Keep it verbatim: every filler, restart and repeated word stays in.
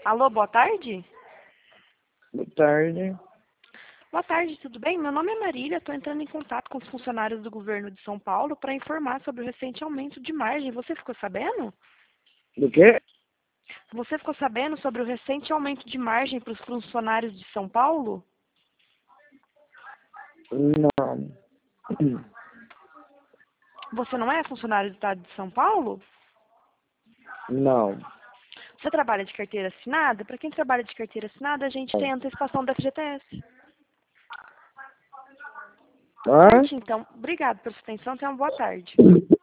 Alô, boa tarde? Boa tarde. Boa tarde, tudo bem? Meu nome é Marília, estou entrando em contato com os funcionários do governo de São Paulo para informar sobre o recente aumento de margem. Você ficou sabendo? Do quê? Você ficou sabendo sobre o recente aumento de margem para os funcionários de São Paulo? Não. Você não é funcionário do estado de São Paulo? Não. Você trabalha de carteira assinada? Para quem trabalha de carteira assinada, a gente tem antecipação da F G T S. Hã? Certo, então. Obrigado pela sua atenção. Tenha uma boa tarde.